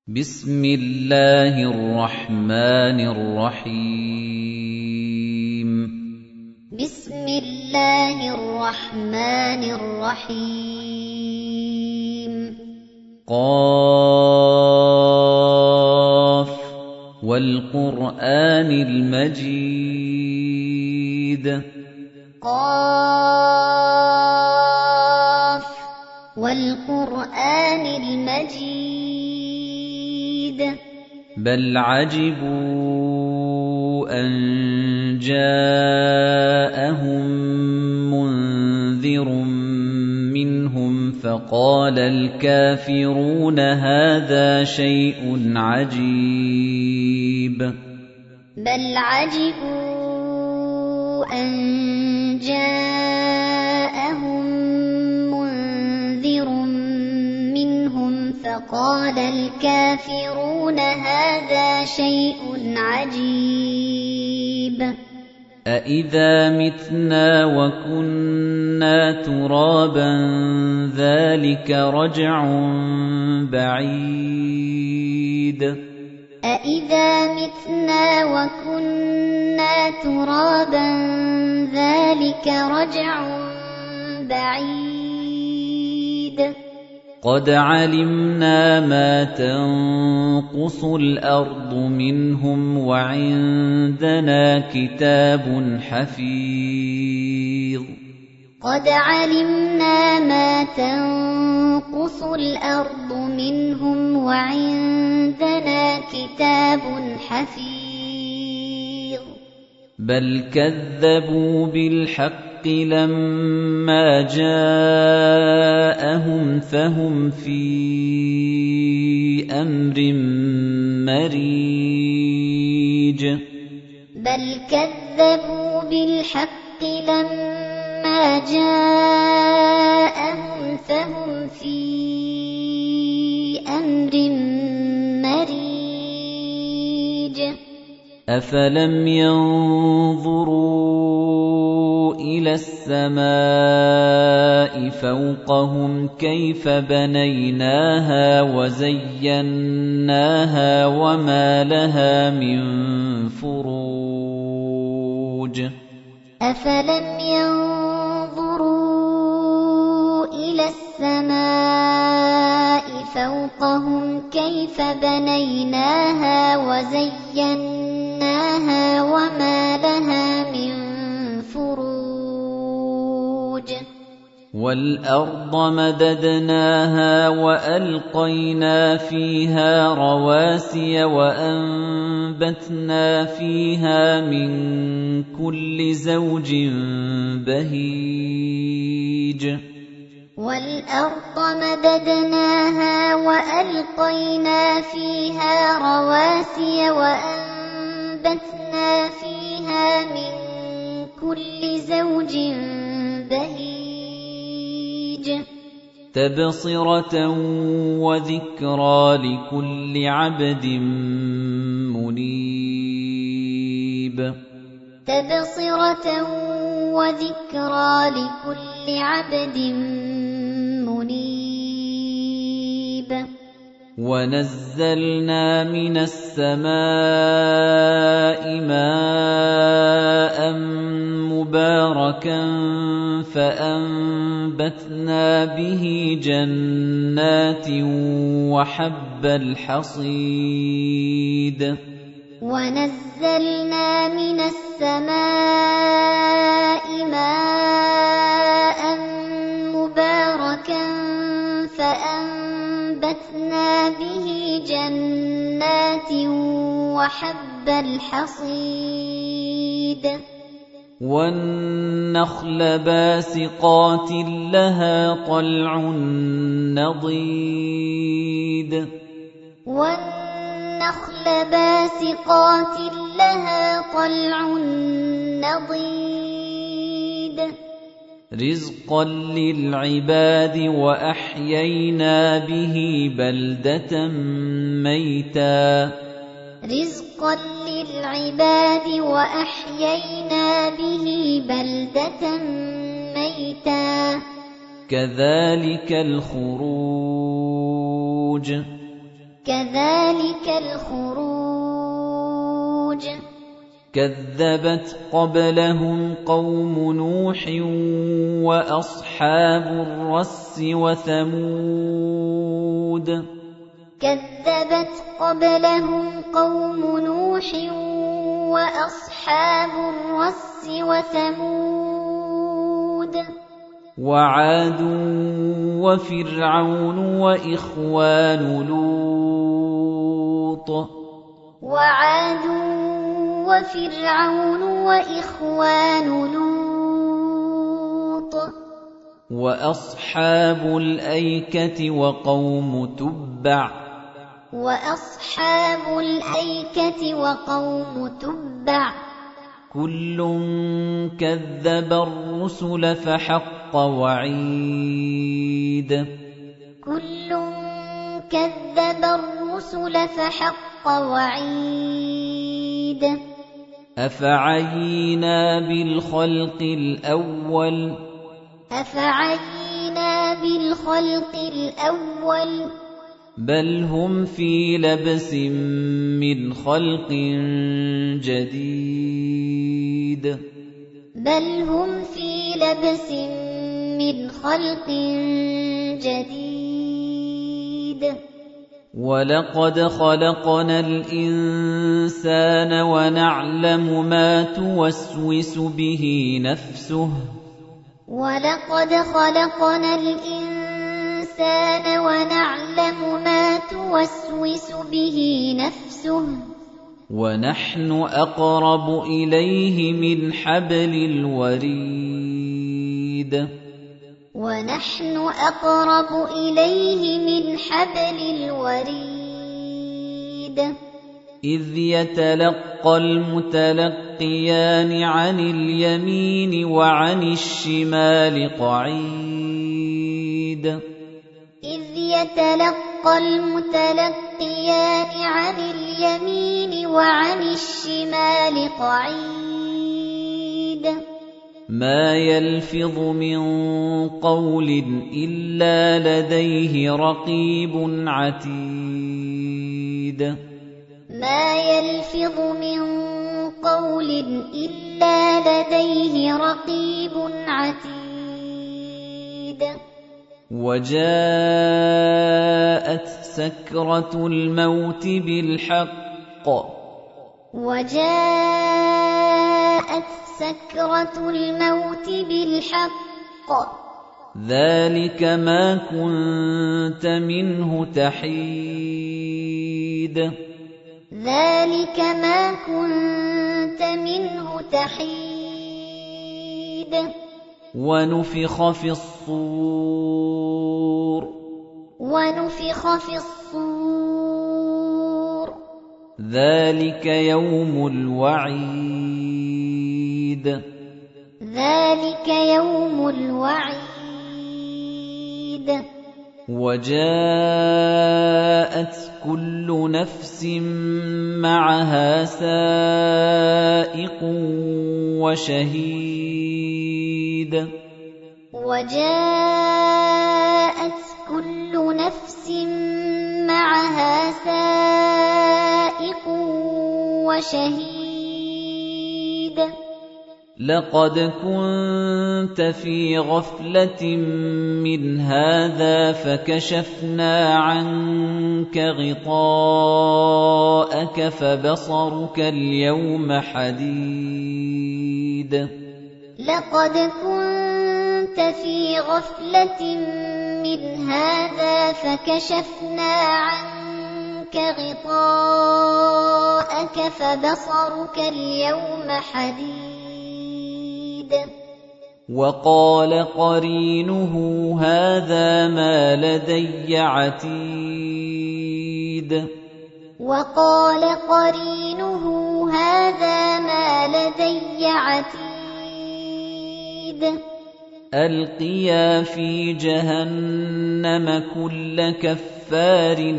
بسم الله الرحمن الرحيم بسم الله الرحمن الرحيم قاف والقرآن المجيد قاف والقرآن المجيد بل عجبوا أن جاءهم منذر منهم فقال الكافرون هذا شيء عجيب بل عجبوا أن جاءهم منذر منهم فقال الكافرون هذا شيء عجيب أَإِذَا مِتْنَا وَكُنَّا تُرَابًا ذَلِكَ رَجْعٌ بَعِيدٌ أَإِذَا مِتْنَا وَكُنَّا تُرَابًا ذَلِكَ رَجْعٌ بَعِيدٌ قَدْ عَلِمْنَا مَا تَنقُصُ الْأَرْضُ مِنْهُمْ وَعِندَنَا كِتَابٌ حَفِيظٌ قَدْ عَلِمْنَا مَا تَنقُصُ الْأَرْضُ مِنْهُمْ وَعِندَنَا كِتَابٌ حَفِيظٌ بَلْ كَذَّبُوا بِالْحَقِّ لَمَّا جَاءَهُمْ فَهُمْ فِي أَمْرٍ مَّرِيجٍ بَلْ كَذَّبُوا بِالْحَقِّ لَمَّا جَاءَهُمْ فَهُمْ فِي أَمْرٍ مَّرِيجٍ أَفَلَمْ يَنظُرُوا إِلَى السَّمَاءِ فَوْقَهُمْ كَيْفَ بَنَيْنَاهَا وَزَيَّنَّاهَا وَمَا لَهَا مِن فُرُوجٍ أَفَلَمْ يَنظُرُوا إِلَى السَّمَاءِ فَوْقَهُمْ كَيْفَ بَنَيْنَاهَا وَزَيَّنَّاهَا وَمَا لَهَا مِن فُرُوجٍ وَالْأَرْضَ مَدَدْنَاهَا وَأَلْقَيْنَا فِيهَا رَوَاسِيَ وَأَنبَتْنَا فِيهَا مِن كُلِّ زَوْجٍ بَهِيجٍ وَالْأَرْضَ مَدَدْنَاهَا وَأَلْقَيْنَا فِيهَا رَوَاسِيَ وَأَنبَتْنَا فِيهَا مِن كُلِّ زَوْجٍ بَهِيجٍ تَبْصِرَةً وَذِكْرَىٰ لِكُلِّ عَبْدٍ مُّنِيبٍ تَبْصِرَةً وَذِكْرَىٰ لِكُلِّ عَبْدٍ مُّنِيبٍ وَنَزَّلْنَا مِنَ السَّمَاءِ مَاءً مُّبَارَكًا فَأَنبَتْنَا بِهِ جَنَّاتٍ وَحَبَّ الْحَصِيدِ وَنَزَّلْنَا مِنَ السَّمَاءِ مَاءً مُّبَارَكًا فَأَنبَتْنَا بِهِ جَنَّاتٍ وَحَبَّ الْحَصِيدِ وَالنَّخْلَ بَاسِقَاتٍ لَّهَا طَلْعٌ نَّضِيدٌ وَالنَّخْلَ بَاسِقَاتٍ لَّهَا طَلْعٌ نَّضِيدٌ رِزْقًا لِّلْعِبَادِ وَأَحْيَيْنَا بِهِ بَلْدَةً مَّيْتًا رِزْقًا لِّلْعِبَادِ وَأَحْيَيْنَا بِهِ بَلْدَةً مَّيْتًا كَذَلِكَ الْخُرُوجُ كذلك الخروج كذبت قبلهم قوم نوح وأصحاب الرس وثمود كذبت قبلهم قوم نوح وأصحاب الرس وثمود وعاد وفرعون وإخوان لوط وعاد وفرعون وإخوان لوط وأصحاب الأيكة وقوم تبع وأصحاب الأيكة وقوم تبع كل كذب الرسل فحق وعيد كل كذب الرسل فحق وعيد أفعينا بالخلق الأول أفعينا بالخلق الأول بل هم في لبس من خلق جديد بل هم في لبس من خلق جديد ولقد خلقنا الإنسان ونعلم ما توسوس به نفسه ولقد خلقنا الإنسان ونعلم ما توسوس به نفسه ونحن أقرب إليه من حبل الوريد ونحن أقرب إليه من حبل الوريد إذ يتلقى المتلقيان عن اليمين وعن الشمال قعيد إذ يتلقى المتلقيان عن اليمين وعن الشمال قعيد ما يلفظ من قول إلا لديه رقيب عتيد ما يلفظ من قول إلا لديه رقيب عتيد وجاءت سكرة الموت بالحق وجاءت سكرة الموت بالحق ذلك ما كنت منه تحيد ذلك ما كنت منه تحيد ونفخ في الصور ونفخ في الصور ذلك يوم الوعيد ذلك يوم الوعيد وجاءت كل نفس معها سائق وشهيد وجاءت كل نفس معها سائق وشهيد لقد كنت في غفلة من هذا فكشفنا عنك غطاءك فبصرك اليوم حديد لقد كنت في غفلة من هذا فكشفنا عنك غطاءك فبصرك اليوم حديد وقال قرينه هذا ما لدي عتيد وقال قرينه هذا ما لدي عتيد ألقيا في جهنم كل كفار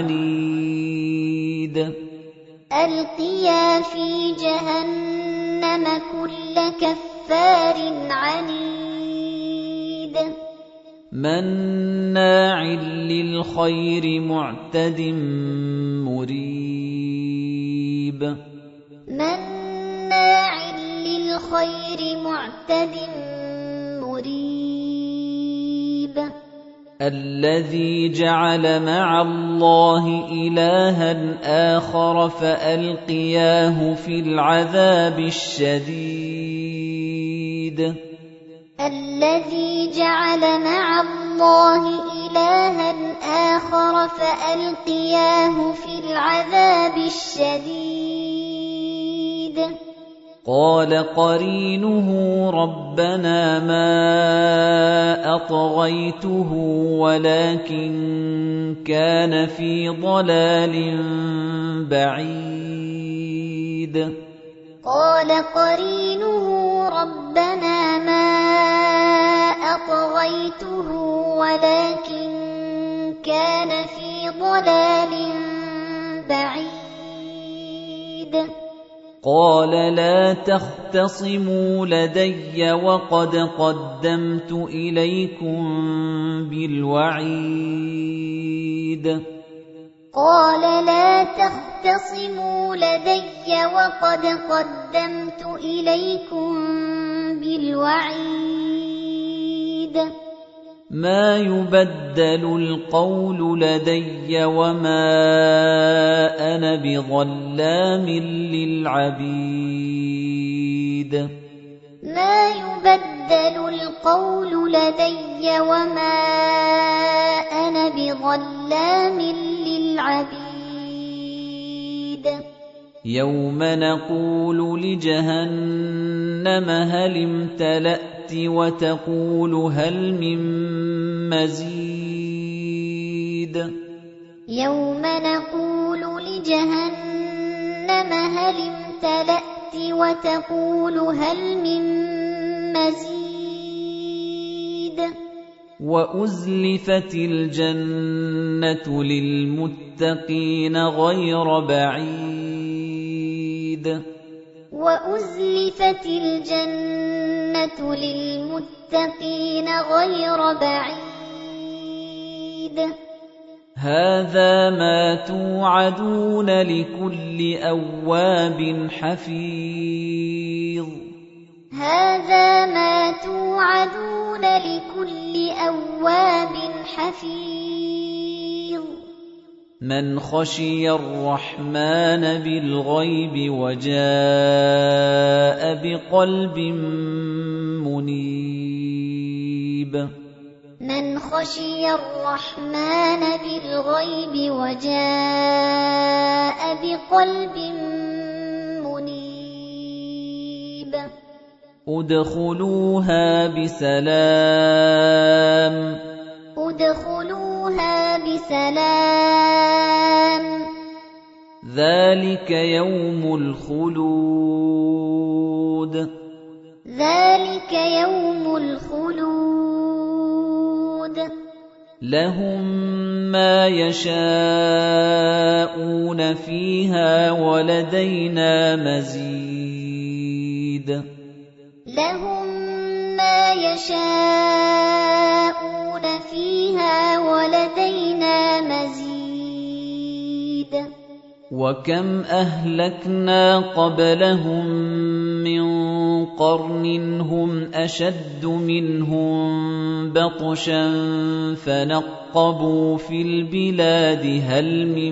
عنيد ألقيا في جهنم كل كفار عنيد مَّنَّاعٍ لِّلْخَيْرِ مُعْتَدٍ مُّرِيبٍ مَّنَّاعٍ لِّلْخَيْرِ مُعْتَدٍ مُّرِيبٍ الَّذِي جَعَلَ مَعَ اللَّهِ إِلَٰهًا آخَرَ فَأَلْقِيَاهُ فِي الْعَذَابِ الشَّدِيدِ الَّذِي جَعَلَ مَعَ اللَّهِ إِلَٰهًا آخَرَ فَأَلْقِيَاهُ فِي الْعَذَابِ الشَّدِيدِ قَالَ قَرِينُهُ رَبَّنَا مَا أَطْغَيْتُهُ وَلَٰكِن كَانَ فِي ضَلَالٍ بَعِيدٍ قَالَ قَرِينُهُ رَبَّنَا مَا أَطْغَيْتُهُ وَلَٰكِن كَانَ فِي ضَلَالٍ بَعِيدٍ قَالَ لَا تَخْتَصِمُوا لَدَيَّ وَقَدْ قَدَّمْتُ إِلَيْكُم بِالْوَعِيدِ قَالَ لَا تَخْتَصِمُوا لَدَيَّ وَقَدْ قَدَّمْتُ إِلَيْكُم بِالْوَعِيدِ مَا يُبَدَّلُ الْقَوْلُ لَدَيَّ وَمَا أَنَا بِظَلَّامٍ لِّلْعَبِيدِ مَا يُبَدَّلُ الْقَوْلُ لَدَيَّ وَمَا أَنَا بِظَلَّامٍ لِّلْعَبِيدِ يَوْمَ نَقُولُ لِجَهَنَّمَ هَلِ امْتَلَأْتِ وَتَقُولُ هَلْ مِن مَّزِيدٍ يَوْمَ نَقُولُ لِجَهَنَّمَ هَلِ امْتَلَأْتِ وَتَقُولُ هَلْ مِن مَّزِيدٍ وَأُزْلِفَتِ الْجَنَّةُ لِلْمُتَّقِينَ غَيْرَ بَعِيدٍ وَأُزْلِفَتِ الْجَنَّةُ لِلْمُتَّقِينَ غَيْرَ بَعِيدٍ هَٰذَا مَا تُوعَدُونَ لِكُلِّ أَوَّابٍ حَفِيظٍ هَٰذَا مَا تُوعَدُونَ لِكُلِّ أَوَّابٍ حَفِيظٍ مَّنْ خَشِيَ الرَّحْمَٰنَ بِالْغَيْبِ وَجَاءَ بِقَلْبٍ مُّنِيبٍ مَّنْ خَشِيَ الرَّحْمَٰنَ بِالْغَيْبِ وَجَاءَ بِقَلْبٍ مُّنِيبٍ ادْخُلُوهَا بِسَلَامٍ ذَلِكَ يَوْمُ الْخُلُودِ لَهُم مَّا يَشَاءُونَ فِيهَا وَلَدَيْنَا مَزِيدٌ لَهُم مَّا يَشَاءُونَ فِيهَا وَلَدَيْنَا مَزِيدٌ وَكَمْ أَهْلَكْنَا قَبْلَهُم مِّن قَرْنٍ هُمْ أَشَدُّ مِنْهُم بَطْشًا فَنَقَّبُوا فِي الْبِلَادِ هَلْ مِن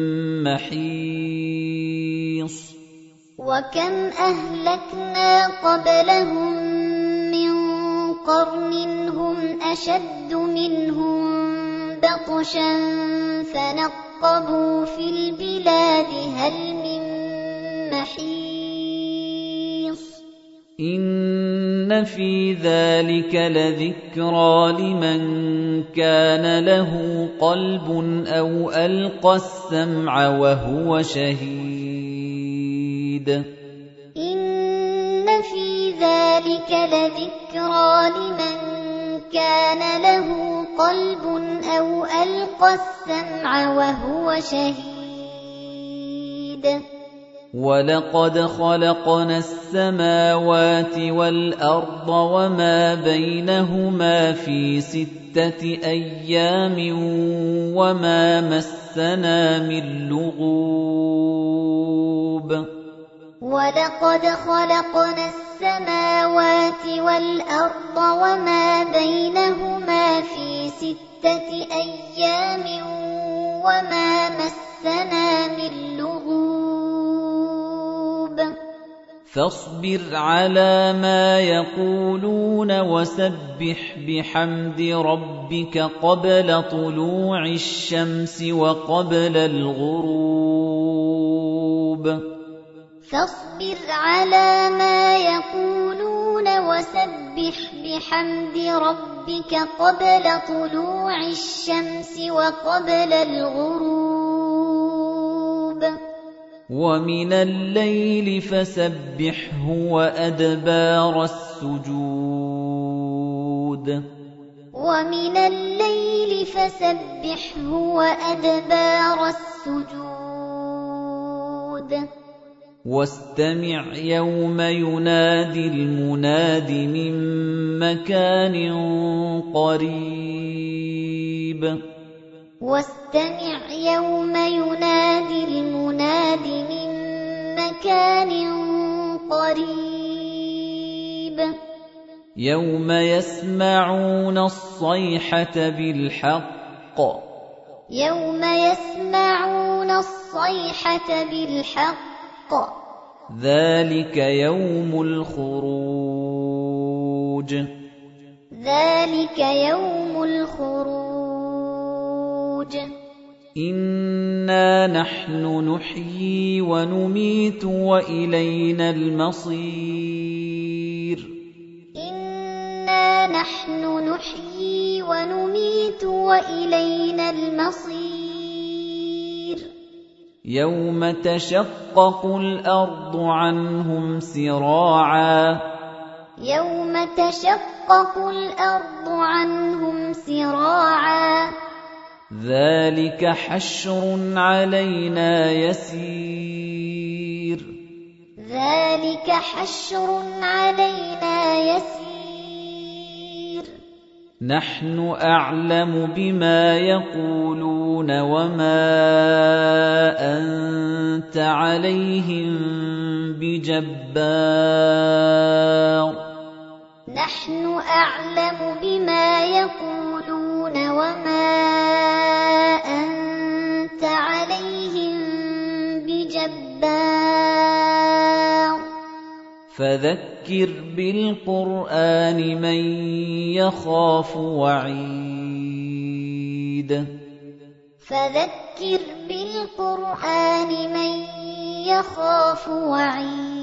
مَّحِيصٍ وَكَمْ أَهْلَكْنَا قَبْلَهُم مِّن قَرْنٍ هُمْ أَشَدُّ مِنْهُم بَطْشًا فَنَقَّبُوا فِي الْبِلَادِ هَلْ مِن مَّحِيصٍ إِنَّ فِي ذَلِكَ لَذِكْرَىٰ لِمَن كَانَ لَهُ قَلْبٌ أَوْ أَلْقَى السَّمْعَ وَهُوَ شَهِيدٌ إِنَّ فِي ذَلِكَ لَذِكْرَىٰ لِمَن كَانَ لَهُ قَلْبٌ أَوْ أَلْقَى السَّمْعَ وَهُوَ شَهِيدٌ وَلَقَدْ خَلَقْنَا السَّمَاوَاتِ وَالْأَرْضَ وَمَا بَيْنَهُمَا فِي 6 أَيَّامٍ وَمَا مَسَّنَا مِن لُّغُوبٍ وَلَقَدْ خَلَقْنَا السَّمَاوَاتِ وَالْأَرْضَ وَمَا بَيْنَهُمَا فِي 6 أَيَّامٍ وَمَا مَسَّنَا مِن لُّغُوبٍ فاصبر على ما يقولون وسبح بحمد ربك قبل طلوع الشمس وقبل الغروب فاصبر على ما يقولون وسبح بحمد ربك قبل طلوع الشمس وقبل الغروب ومن الليل فسبحه وأدبار السجود ومن الليل فسبحه وأدبار السجود واستمع يوم ينادي المناد من مكان قريب واستمع يوم ينادي المناد من مكان قريب يوم يسمعون الصيحة بالحق يوم يسمعون الصيحة بالحق ذلك يوم الخروج ذلك يوم الخروج إنا نحن نحيي ونميت وإلينا المصير إنا نحن نحيي ونميت وإلينا المصير يوم تشقق الأرض عنهم سراعا يوم تشقق الأرض عنهم سراعا ذلك حشر علينا يسير ذلك حشر علينا يسير نحن أعلم بما يقولون وما أنت عليهم بجبار نحن أعلم بما يقولون وما أنت عليهم بجبار فذكر بالقرآن من يخاف وعيد فذكر بالقرآن من يخاف وعيد